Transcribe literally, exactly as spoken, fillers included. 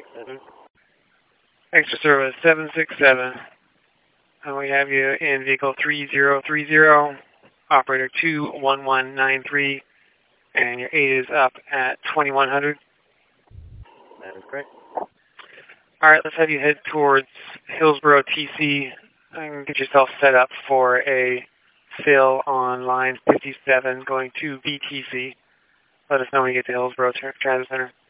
six seven. Extra service seven six seven. And we have you in vehicle three zero three zero, operator two one one nine three, and your eight is up at twenty-one hundred. That is correct. All right, let's have you head towards Hillsboro T C and get yourself set up for a fill on line fifty-seven going to B T C. Let us know when you get to Hillsboro Transit Center.